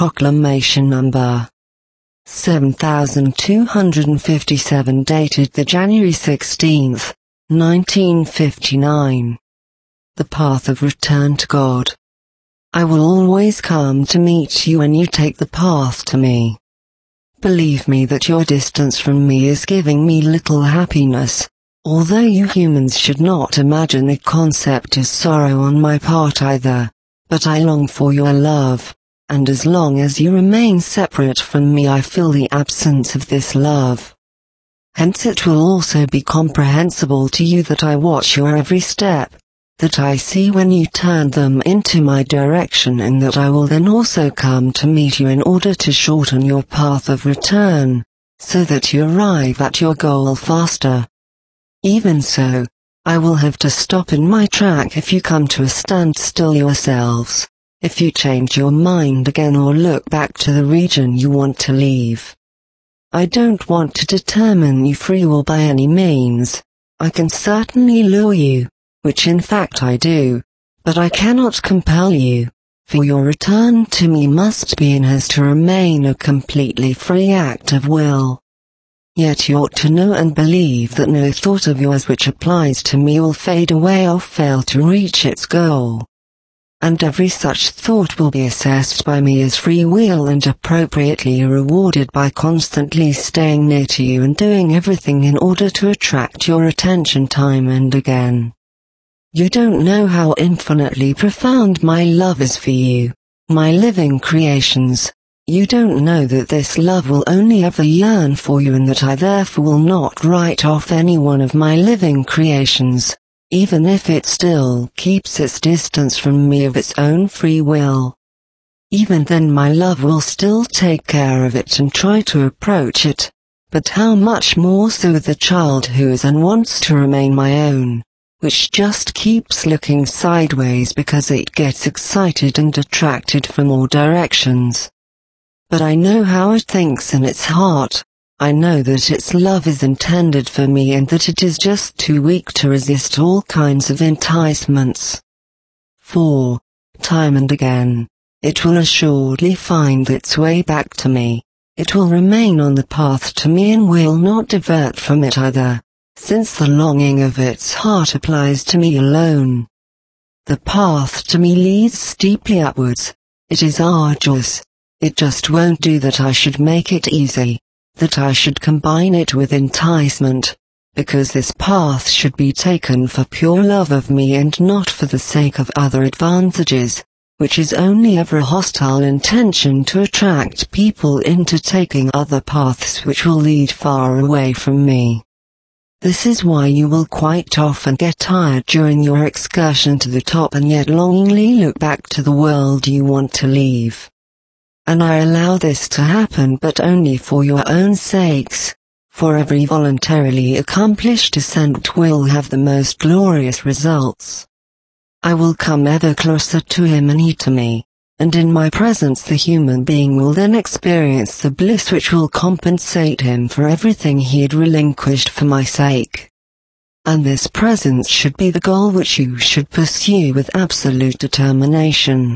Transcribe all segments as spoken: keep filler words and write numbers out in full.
Proclamation number seven thousand two hundred fifty-seven, dated the January sixteenth, nineteen fifty-nine. The path of return to God. I will always come to meet you when you take the path to me. Believe me that your distance from me is giving me little happiness, although you humans should not imagine the concept is sorrow on my part either, but I long for your love, and as long as you remain separate from me I feel the absence of this love. Hence it will also be comprehensible to you that I watch your every step, that I see when you turn them into my direction, and that I will then also come to meet you in order to shorten your path of return, so that you arrive at your goal faster. Even so, I will have to stop in my track if you come to a standstill yourselves, if you change your mind again or look back to the region you want to leave. I don't want to determine you free will by any means. I can certainly lure you, which in fact I do, but I cannot compel you, for your return to me must be and has to remain a completely free act of will. Yet you ought to know and believe that no thought of yours which applies to me will fade away or fail to reach its goal. And every such thought will be assessed by me as free will and appropriately rewarded by constantly staying near to you and doing everything in order to attract your attention time and again. You don't know how infinitely profound my love is for you, my living creations. You don't know that this love will only ever yearn for you, and that I therefore will not write off any one of my living creations, even if it still keeps its distance from me of its own free will. Even then my love will still take care of it and try to approach it, but how much more so the child who is and wants to remain my own, which just keeps looking sideways because it gets excited and attracted from all directions. But I know how it thinks in its heart. I know that its love is intended for me and that it is just too weak to resist all kinds of enticements. For, time and again, it will assuredly find its way back to me. It will remain on the path to me and will not divert from it either, since the longing of its heart applies to me alone. The path to me leads steeply upwards. It is arduous. It just won't do that I should make it easy, that I should combine it with enticement, because this path should be taken for pure love of me and not for the sake of other advantages, which is only ever a hostile intention to attract people into taking other paths which will lead far away from me. This is why you will quite often get tired during your excursion to the top and yet longingly look back to the world you want to leave. And I allow this to happen but only for your own sakes, for every voluntarily accomplished ascent will have the most glorious results. I will come ever closer to him and he to me, and in my presence the human being will then experience the bliss which will compensate him for everything he had relinquished for my sake. And this presence should be the goal which you should pursue with absolute determination.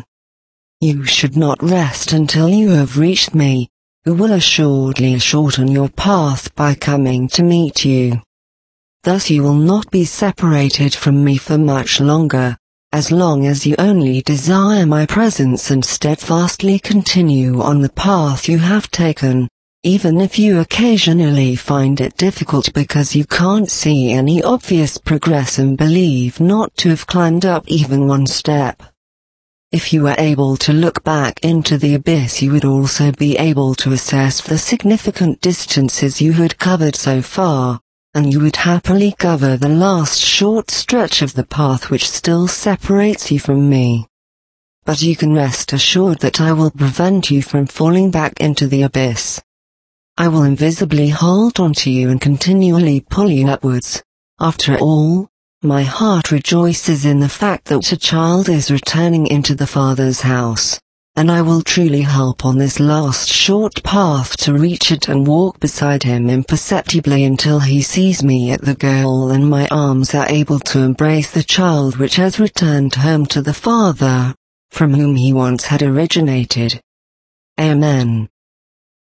You should not rest until you have reached me, who will assuredly shorten your path by coming to meet you. Thus you will not be separated from me for much longer, as long as you only desire my presence and steadfastly continue on the path you have taken, even if you occasionally find it difficult because you can't see any obvious progress and believe not to have climbed up even one step. If you were able to look back into the abyss, you would also be able to assess the significant distances you had covered so far, and you would happily cover the last short stretch of the path which still separates you from me. But you can rest assured that I will prevent you from falling back into the abyss. I will invisibly hold on to you and continually pull you upwards. After all, my heart rejoices in the fact that a child is returning into the Father's house, and I will truly help on this last short path to reach it and walk beside him imperceptibly until he sees me at the goal and my arms are able to embrace the child which has returned home to the Father, from whom he once had originated. Amen.